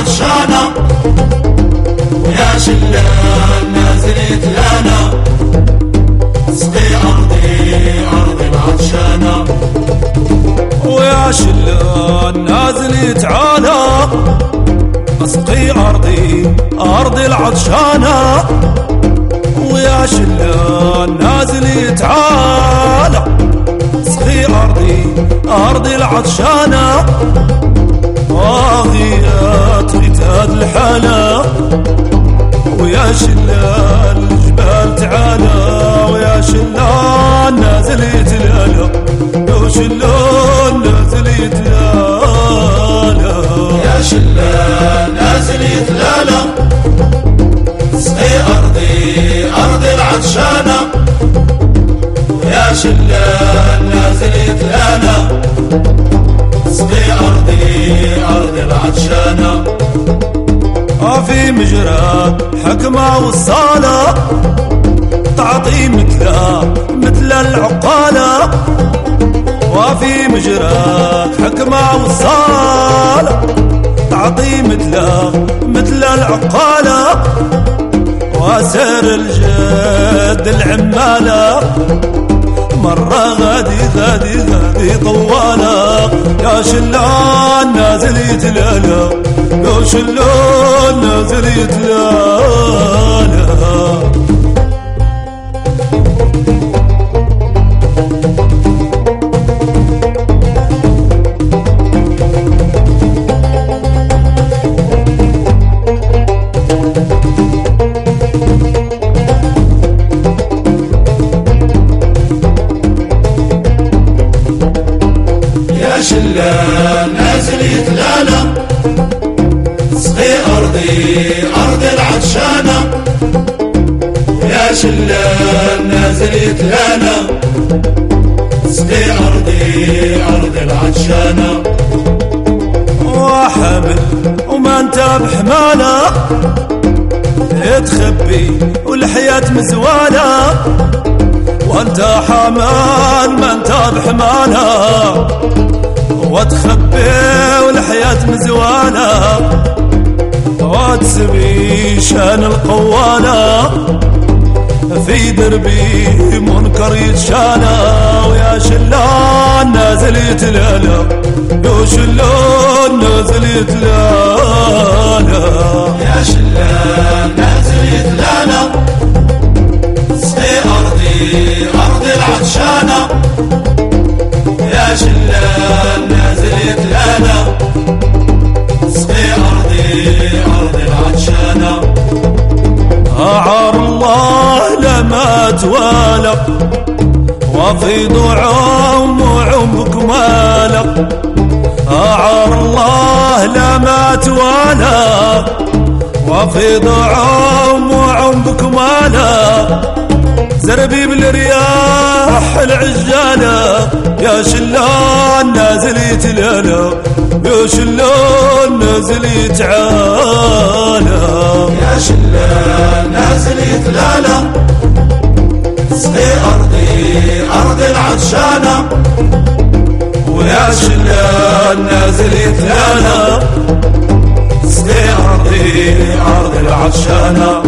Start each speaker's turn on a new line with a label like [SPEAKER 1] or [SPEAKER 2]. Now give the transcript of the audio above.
[SPEAKER 1] العطشانة ويا شلة نازل يتلانا اسقي أرضي العطشانة
[SPEAKER 2] ويا شلة نازل يتعالى اسقي أرضي العطشانة ويا شلة نازل يتعالى اسقي أرضي العطشانة واغيات ختاد الحالة ويا شلة الجبال تعالى ويا شلة نازل يتلالى يا شلة نازل يتلالى
[SPEAKER 1] يا شلة نازل يتلالى اسقي أرضي العطشانة ويا شلة نازل يتلالى اسقي أرضي العطشانة
[SPEAKER 2] في مجرى حكمة والصالة تعطي مثل العقالة وفي مجرى حكمة والصالة تعطي مثل العقالة وسر الجد العمالة مرة غادي طوالة يا شلة نازل يتلالى يا شلة نازل يتلالى
[SPEAKER 1] شلة نازل يتلالى اسقي أرضي العطشانة يا شلة نازل يتلالى اسقي أرضي العطشانة
[SPEAKER 2] وحامل وما انت بحمالة يتخبي والحياة مزوالة وانت حامل ما انت بحمالة وتخبي والحياة مزوالة وتسبي شان القوالة في دربي منكر يتشالى ويا شلة نازل يتلالى يا شلة نازل يتلالى
[SPEAKER 1] يا شلة نازل يتلالى اسقي أرضي العطشانة يا شلة نازل يتلالى اسقي أرضي العطشانة
[SPEAKER 2] أعار الله لما توالى وفيض عمرك مالى أعار الله لما توالى وفيض عمرك مالى زربي بالرياح العجالة يا شلة نازل يتلالى يا شلة نازل يتعالى
[SPEAKER 1] يا شلة نازل يتلالى اسقي أرضي العطشانة
[SPEAKER 2] ويا شلة نازل يتلالى اسقي أرضي العطشانة